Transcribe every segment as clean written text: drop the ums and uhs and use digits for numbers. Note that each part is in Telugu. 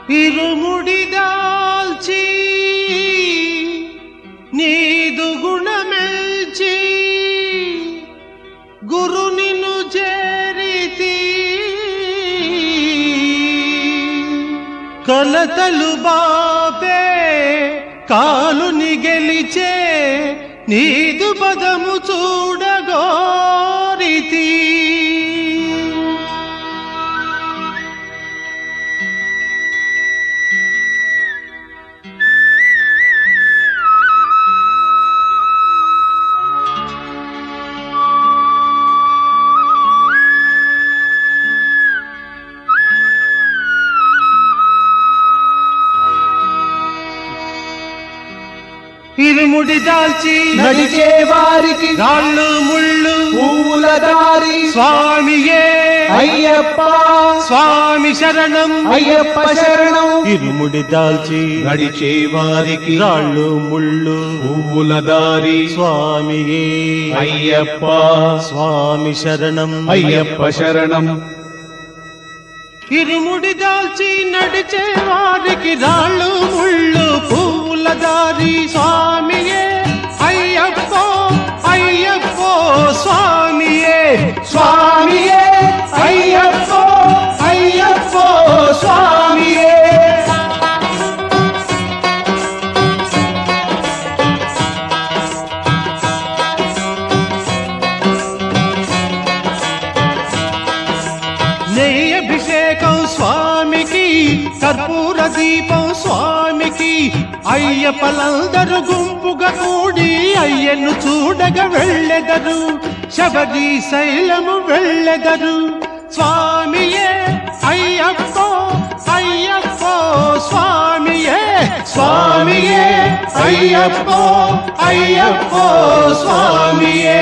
ఇరుముడి దాల్చి నీదు గుణమెల్చి గురు నిన్ను చేరితి కలతలు బాపే కాలుని గెలిచే నీదు పదము చూడగోరితి ఇరుముడి దాల్చి నడిచే వారికి రాళ్ళు ముళ్ళు పువ్వుల దారి స్వామియే అయ్యప్ప స్వామి శరణం అయ్యప్ప శరణం. ఇరుముడి దాల్చి నడిచే వారికి రాళ్ళు ముళ్ళు పువ్వుల దారి స్వామియే అయ్యప్ప స్వామి శరణం అయ్యప్ప శరణం. ఇరుముడి దాల్చి నడిచే వారికి రాళ్ళు ముళ్ళు పువ్వుల దారి స్వామియే అయ్యప్పో అయ్యప్పో స్వామియే స్వామియే అయ్యప్పో అయ్యప్పో స్వామియే. నెయ్యి అభిషేకం స్వామికి కర్పూర దీపం స్వామికి అయ్యప్పలందరూ గుంపుగా కూడి అయ్యను చూడగా వెళ్ళెదరు శబరి శైలము వెళ్ళెదరు స్వామియే అయ్యప్పో అయ్యప్పో స్వామియే స్వామియే అయ్యప్పో అయ్యప్పో స్వామియే.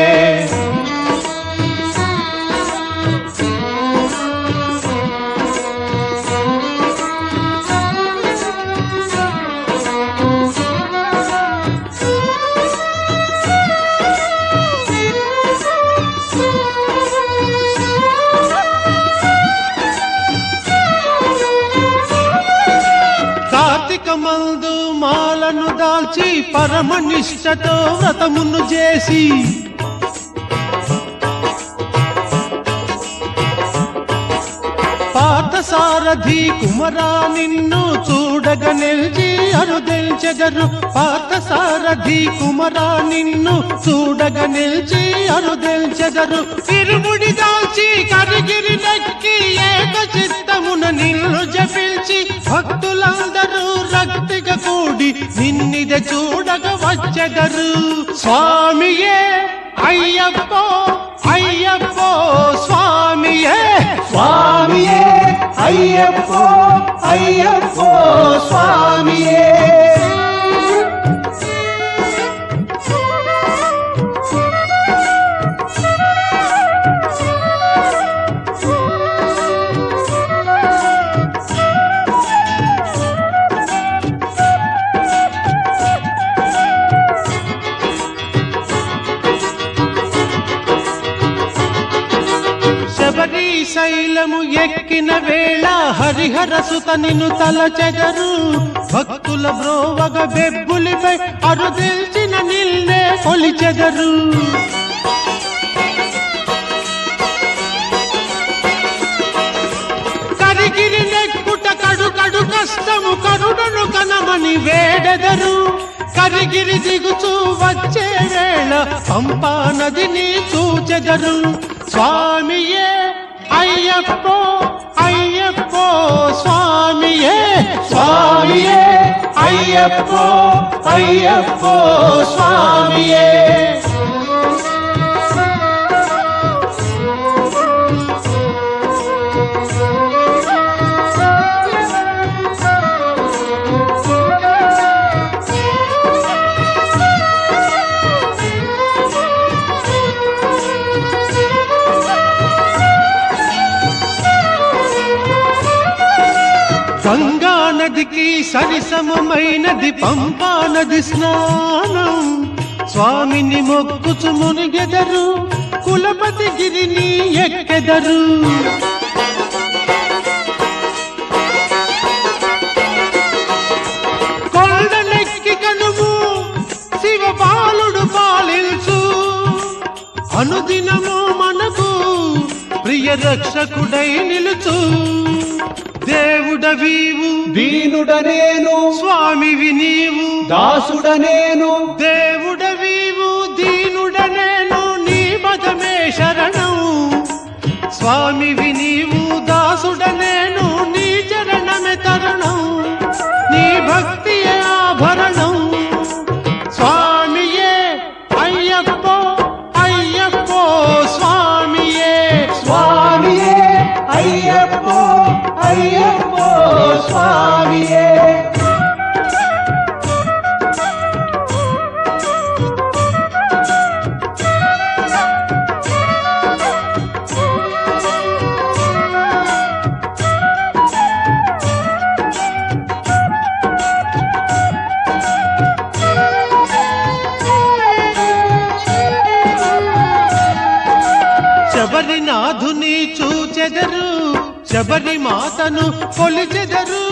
కార్తీకమందు మాలను దాల్చి పరమనిష్టతో వ్రతమును చేసి పార్థసారథి కుమరా నిన్ను చూడగా నిలిచి అరుదెల్చెదరు పార్థసారథి కుమరా నిన్ను చూడగా నిలిచి అరుదెల్చెదరు. ఇరుముడి దాల్చి కరిగిరి నెక్కి ఏక చిత్తమున నిన్ను జపించి భక్తులందరూ రక్తిగా కూడి నిన్నిద చూడగా వచ్చెదరు స్వామియే అయ్యప్పో అయ్యప్పో స్వామియే స్వామియే అయ్యప్పో అయ్యప్పో స్వామియే. శబరి శైలము ఎక్కిన వేళ హరిహర సుత నిన్ను తలచెదరు భక్తుల బ్రోవగ బెబ్బులిపై అరుదిల్చిన నిల్నే కొలిచెదరు. కరిగిరి నెక్కుట కడు కష్టము కరుడను కనమని వేడెదరు కరిగిరి దిగుచూ వచ్చే వేళ పంపా నదిని చూచెదరు స్వామియే అయ్యప్పో అయ్యప్పో స్వామియే స్వామియే అయ్యప్పో అయ్యప్పో స్వామియే. గంగా నదికి సరిసమైనది పంపా నది స్నానం స్వామిని మొక్కుచు మునిగెదరు కులపతి గిరిని ఎక్కెదరు అనుదినము మనకు ప్రియ రక్షకుడై నిలుచు దేవుడవీవు దీనుడనేను స్వామివి నీవు దాసుడనేను దేవుడవీవు దీనుడనేను నీ పదమే శరణం స్వామివి నీవు దాసుడనేను నీ చరణమే తరుణం నీ భక్తియే ఆభరణం స్వామియే అయ్యప్పో అయ్యప్పో స్వామియే స్వామియే అయ్యప్పో అయ్యప్పో స్వామియే శబరినాథుని చూచెదరు శబరి మాతను కొలిచెదరు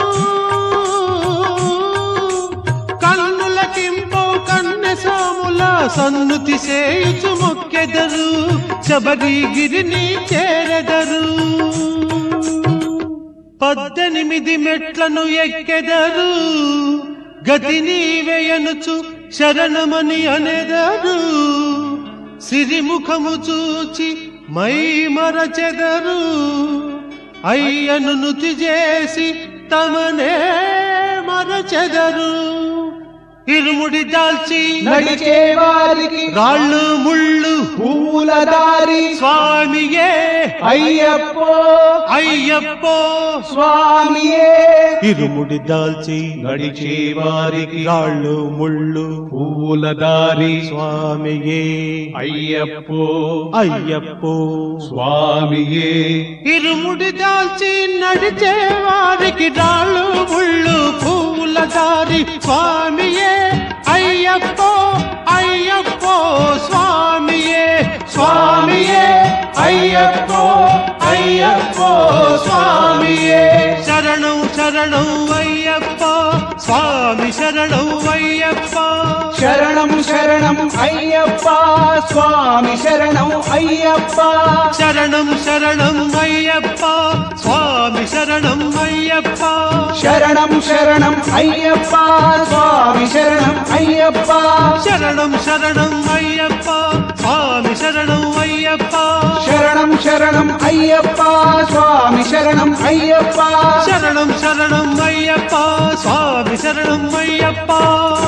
కన్నులకింపో కన్నెసాముల సన్నుతి సేయుచు మొక్కెదరు శబరిగిరిని చేరెదరు 18 మెట్లను ఎక్కెదరు గతి నీవేయనుచు శరణమని అనెదరు సిరిముఖము చూచి మై మరచెదరు అయ్యను నుతి చేసి తమనే మరచెదరు ఇరుముడి దాల్చి నడిచే వారికి రాళ్ళు ముళ్ళు పూల దారి స్వామియే అయ్యప్పో అయ్యప్పో స్వామియే ఇరుముడి దాల్చి నడిచే వారికి రాళ్ళు ముళ్ళు పూల దారి స్వామియే అయ్యప్పో అయ్యప్పో స్వామియే ఇరుముడి దాల్చి నడిచే వారికి రాళ్ళు ముళ్ళు పూల దారి స్వామియే అయ్యప్పో అయ్యప్పో స్వామియే స్వామియే అయ్యప్పో అయ్యప్పో స్వామియే శరణం శరణం అయ్యప్ప స్వామి శరణం అయ్యప్ప శరణం శరణం అయ్యప్ప స్వామి శరణం అయ్యప్ప శరణం శరణం అయ్యప్ప స్వామి శరణం అయ్యప్ప శరణం శరణం అయ్యప్ప స్వామి శరణం అయ్యప్ప శరణం శరణం అయ్యప్ప స్వామి శరణం అయ్యప్ప శరణం శరణం అయ్యప్ప స్వామి శరణం అయ్యప్ప శరణం శరణం అయ్యప్ప స్వామి శరణం అయ్యప్ప